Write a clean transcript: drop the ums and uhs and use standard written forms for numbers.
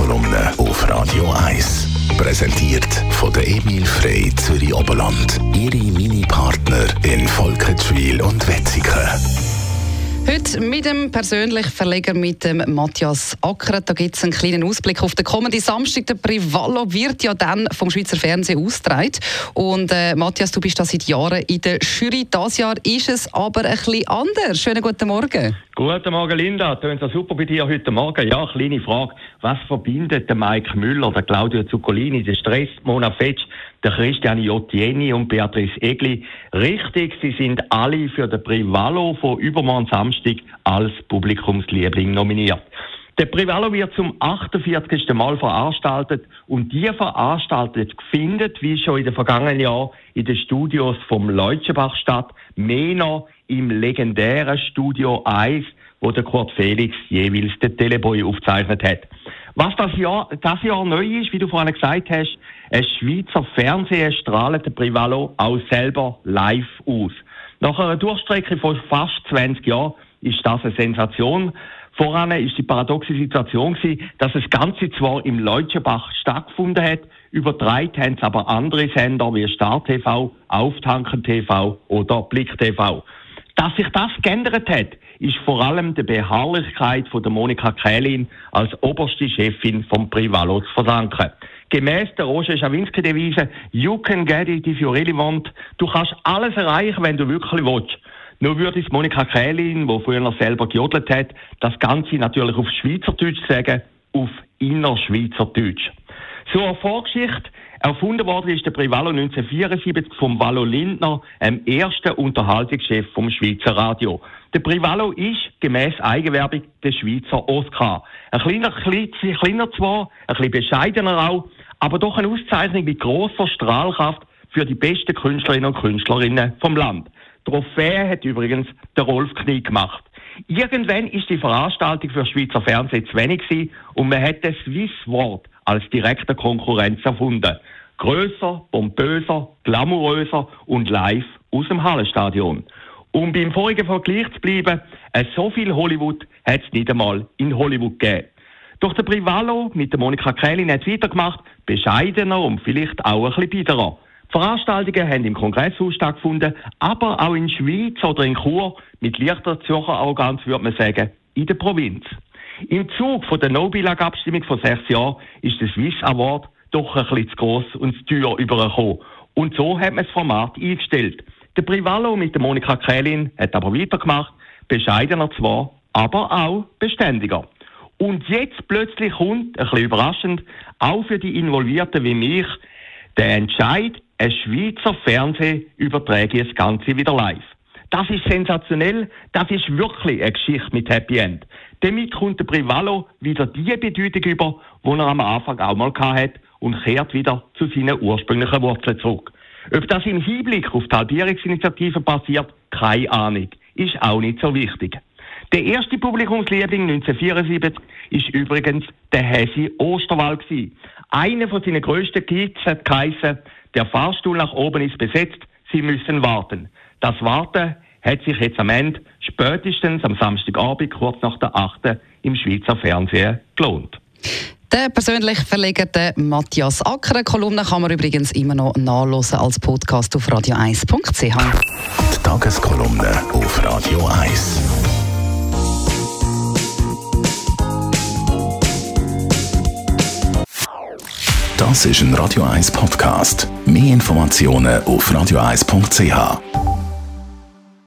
Tageskolumne auf Radio 1. Präsentiert von der Emil Frey Zürich Oberland. Ihre Mini-Partner in Volkenswil und Wetzikon. Heute mit dem persönlichen Verleger, mit dem Matthias Ackeret. Da gibt es einen kleinen Ausblick auf den kommenden Samstag. Der Privalo wird ja dann vom Schweizer Fernsehen ausgetragen. Und Matthias, du bist da seit Jahren in der Jury. Dieses Jahr ist es aber ein bisschen anders. Schönen guten Morgen. Guten Morgen, Linda. Tönt das super bei dir heute Morgen? Ja, kleine Frage. Was verbindet den Mike Müller, den Claudio Zuccolini, den Stress, Mona Fetsch, den Christian Jottieni und Beatrice Egli? Richtig, sie sind alle für den Privalo von übermorgen Samstag als Publikumsliebling nominiert. Der Privalo wird zum 48. Mal veranstaltet und die Veranstaltung findet, wie schon in den vergangenen Jahren, in den Studios vom Leutschenbach statt, mehr noch im legendären Studio 1, wo der Kurt Felix jeweils den Teleboy aufgezeichnet hat. Was das Jahr neu ist, wie du vorhin gesagt hast, ein Schweizer Fernsehen strahlt der Privalo auch selber live aus. Nach einer Durchstrecke von fast 20 Jahren ist das eine Sensation. Voran ist die paradoxe Situation gewesen, dass das Ganze zwar im Leutschenbach stattgefunden hat, übertragen haben es aber andere Sender wie Star TV, Auftanken TV oder Blick TV. Dass sich das geändert hat, ist vor allem der Beharrlichkeit von der Monika Kählin als oberste Chefin vom Privalo zu verdanken. Gemäss der Roger Schawinski-Devise «You can get it if you really want». Du kannst alles erreichen, wenn du wirklich willst. Nur würde es Monika Kählin, die früher selber gejodelt hat, das Ganze natürlich auf Schweizerdeutsch sagen, auf Innerschweizerdeutsch. So eine Vorgeschichte. Erfunden worden ist der Privalo 1974 vom Valo Lindner, dem ersten Unterhaltungschef vom Schweizer Radio. Der Privalo ist, gemäss Eigenwerbung, der Schweizer Oscar. Ein kleiner zwar, ein bisschen bescheidener auch, aber doch eine Auszeichnung mit grosser Strahlkraft für die besten Künstlerinnen und Künstlerinnen vom Land. Die Trophäe hat übrigens der Rolf Knie gemacht. Irgendwann ist die Veranstaltung für Schweizer Fernsehen zu wenig gewesen und man hat das Swiss-Wort als direkte Konkurrenz erfunden. Grösser, pompöser, glamouröser und live aus dem Hallenstadion. Um beim vorigen Vergleich zu bleiben, so viel Hollywood hat es nicht einmal in Hollywood gegeben. Doch der Privalo mit der Monika Kählin hat es weitergemacht, bescheidener und vielleicht auch ein bisschen biederer. Die Veranstaltungen haben im Kongresshaus stattgefunden, aber auch in Schweiz oder in Chur, mit leichter Zürcher Arroganz würde man sagen, in der Provinz. Im Zug von der No-Billag-Abstimmung vor 6 Jahren ist der Swiss Award doch ein bisschen zu gross und zu teuer übergekommen. Und so hat man das Format eingestellt. Der Privalo mit der Monika Kählin hat aber weitergemacht, bescheidener zwar, aber auch beständiger. Und jetzt plötzlich kommt, ein bisschen überraschend, auch für die Involvierten wie mich, der Entscheid, ein Schweizer Fernsehen überträge das Ganze wieder live. Das ist sensationell, das ist wirklich eine Geschichte mit Happy End. Damit kommt der Privalo wieder die Bedeutung über, die er am Anfang auch mal hatte und kehrt wieder zu seinen ursprünglichen Wurzeln zurück. Ob das im Hinblick auf die Halbierungsinitiative passiert, keine Ahnung, ist auch nicht so wichtig. Der erste Publikumsliebling 1974 ist übrigens der Häsi Osterwald gewesen. Einer von seinen grössten Hits hat geheissen, der Fahrstuhl nach oben ist besetzt, Sie müssen warten. Das Warten hat sich jetzt am Ende, spätestens am Samstagabend, kurz nach der 8. im Schweizer Fernsehen gelohnt. Der persönlich verlegte Matthias Ackeret. Kolumne kann man übrigens immer noch nachhören als Podcast auf radio1.ch. Die Tageskolumne auf Radio 1. Das ist ein Radio 1 Podcast. Mehr Informationen auf radio1.ch.